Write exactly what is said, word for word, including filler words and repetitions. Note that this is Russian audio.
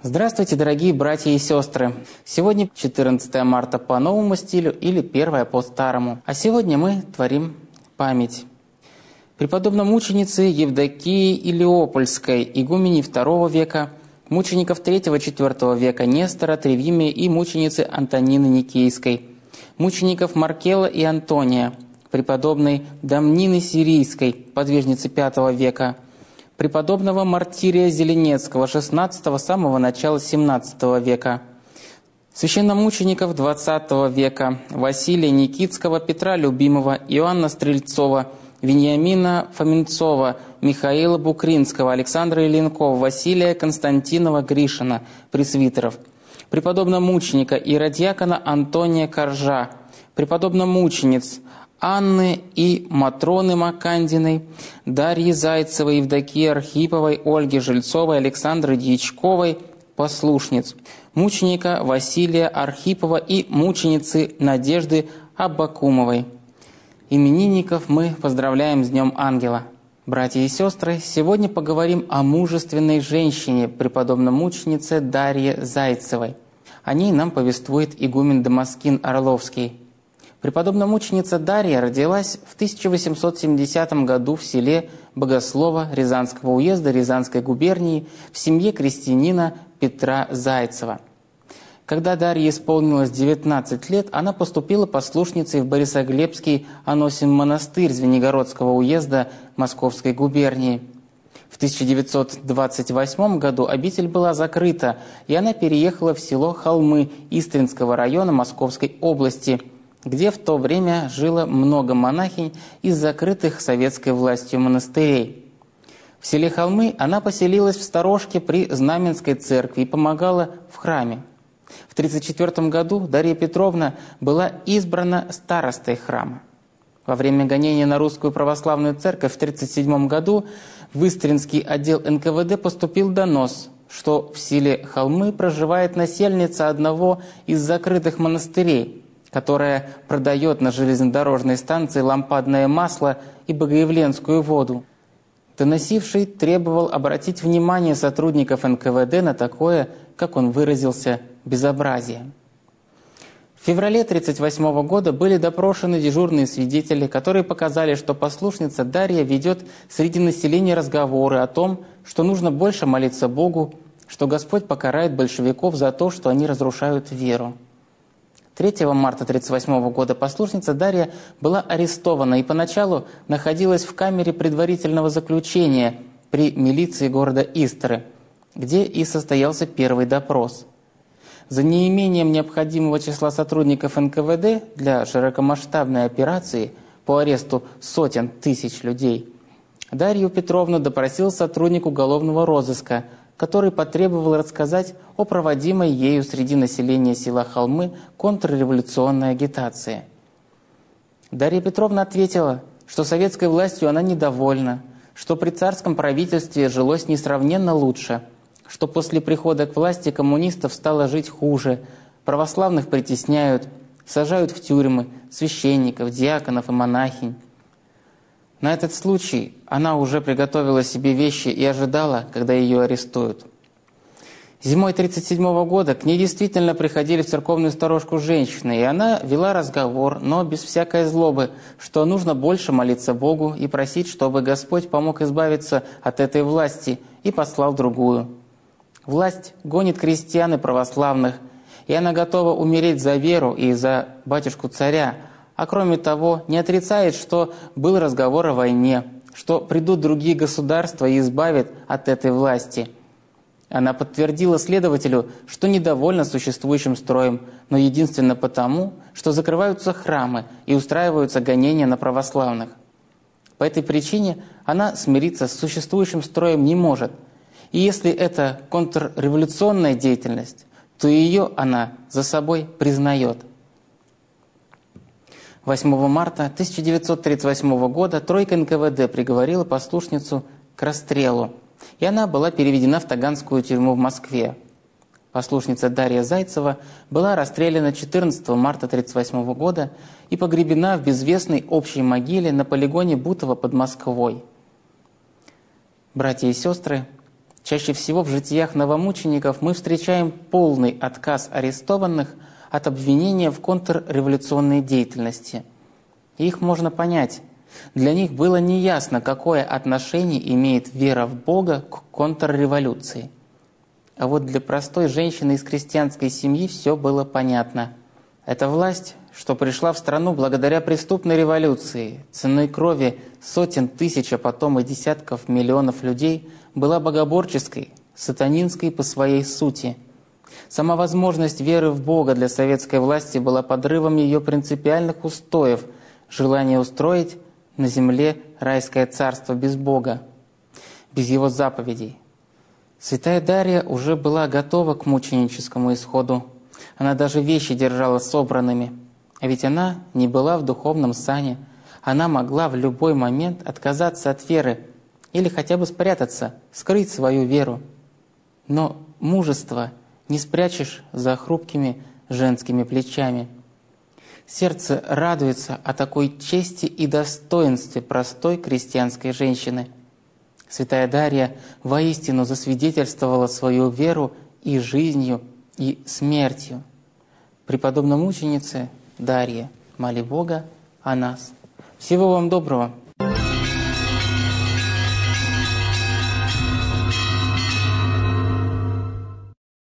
Здравствуйте, дорогие братья и сестры! Сегодня четырнадцатое марта по новому стилю или первое по старому. А сегодня мы творим память преподобной мученицы Евдокии Илиопольской, игумени второго века, мучеников третьего-четвёртого века Нестора, Тревимия и мученицы Антонины Никейской, мучеников Маркела и Антония, преподобной Домнины Сирийской, подвижницы пятого века, преподобного Мартирия Зеленецкого, шестнадцатого, самого начала семнадцатого века, священномучеников двадцатого века, Василия Никитского, Петра Любимого, Иоанна Стрельцова, Вениамина Фоменцова, Михаила Букринского, Александра Еленкова, Василия Константинова Гришина, пресвитеров, преподобного мученика иродиакона Антония Коржа, преподобных мучениц Анны и Матроны Макандиной, Дарьи Зайцевой, Евдокии Архиповой, Ольги Жильцовой, Александры Дьячковой, послушниц, мученика Василия Архипова и мученицы Надежды Аббакумовой. Именинников мы поздравляем с Днем Ангела. Братья и сестры, сегодня поговорим о мужественной женщине, преподобной мученице Дарье Зайцевой. О ней нам повествует игумен Дамаскин Орловский. Преподобная мученица Дарья родилась в тысяча восемьсот семидесятом году в селе Богослово Рязанского уезда Рязанской губернии в семье крестьянина Петра Зайцева. Когда Дарье исполнилось девятнадцать лет, она поступила послушницей в Борисоглебский Аносин монастырь Звенигородского уезда Московской губернии. В тысяча девятьсот двадцать восьмом году обитель была закрыта, и она переехала в село Холмы Истринского района Московской области, где в то время жило много монахинь из закрытых советской властью монастырей. В селе Холмы она поселилась в сторожке при Знаменской церкви и помогала в храме. В тысяча девятьсот тридцать четвёртом году Дарья Петровна была избрана старостой храма. Во время гонения на русскую православную церковь в тысяча девятьсот тридцать седьмом году в Истринский отдел эн ка вэ дэ поступил донос, что в селе Холмы проживает насельница одного из закрытых монастырей, которая продает на железнодорожной станции лампадное масло и богоявленскую воду. Доносивший требовал обратить внимание сотрудников эн ка вэ дэ на такое, как он выразился, безобразие. В феврале тысяча девятьсот тридцать восьмого года были допрошены дежурные свидетели, которые показали, что послушница Дарья ведет среди населения разговоры о том, что нужно больше молиться Богу, что Господь покарает большевиков за то, что они разрушают веру. третьего марта тысяча девятьсот тридцать восьмого года послушница Дарья была арестована и поначалу находилась в камере предварительного заключения при милиции города Истры, где и состоялся первый допрос. За неимением необходимого числа сотрудников эн ка вэ дэ для широкомасштабной операции по аресту сотен тысяч людей Дарью Петровну допросил сотрудник уголовного розыска, который потребовал рассказать о проводимой ею среди населения села Холмы контрреволюционной агитации. Дарья Петровна ответила, что советской властью она недовольна, что при царском правительстве жилось несравненно лучше, что после прихода к власти коммунистов стало жить хуже, православных притесняют, сажают в тюрьмы священников, диаконов и монахинь. На этот случай она уже приготовила себе вещи и ожидала, когда ее арестуют. Зимой тысяча девятьсот тридцать седьмого года к ней действительно приходили в церковную сторожку женщины, и она вела разговор, но без всякой злобы, что нужно больше молиться Богу и просить, чтобы Господь помог избавиться от этой власти и послал другую. Власть гонит крестьян и православных, и она готова умереть за веру и за батюшку-царя, а кроме того не отрицает, что был разговор о войне, что придут другие государства и избавят от этой власти. Она подтвердила следователю, что недовольна существующим строем, но единственно потому, что закрываются храмы и устраиваются гонения на православных. По этой причине она смириться с существующим строем не может. И если это контрреволюционная деятельность, то ее она за собой признает. восьмого марта тысяча девятьсот тридцать восьмого года тройка эн ка вэ дэ приговорила послушницу к расстрелу, и она была переведена в Таганскую тюрьму в Москве. Послушница Дарья Зайцева была расстреляна четырнадцатого марта тысяча девятьсот тридцать восьмого года и погребена в безвестной общей могиле на полигоне Бутово под Москвой. Братья и сестры, Чаще всего в житиях новомучеников мы встречаем полный отказ арестованных от обвинения в контрреволюционной деятельности. И их можно понять. Для них было неясно, какое отношение имеет вера в Бога к контрреволюции. А вот для простой женщины из крестьянской семьи все было понятно. Эта власть, что пришла в страну благодаря преступной революции, ценой крови сотен тысяч, а потом и десятков миллионов людей, была богоборческой, сатанинской по своей сути. Сама возможность веры в Бога для советской власти была подрывом ее принципиальных устоев, желания устроить на земле райское царство без Бога, без Его заповедей. Святая Дарья уже была готова к мученическому исходу. Она даже вещи держала собранными. А ведь она не была в духовном сане. Она могла в любой момент отказаться от веры или хотя бы спрятаться, скрыть свою веру. Но мужество не спрячешь за хрупкими женскими плечами. Сердце радуется о такой чести и достоинстве простой крестьянской женщины. Святая Дарья воистину засвидетельствовала свою веру и жизнью, и смертью. Преподобная мученица Дарья, моли Бога о нас. Всего вам доброго.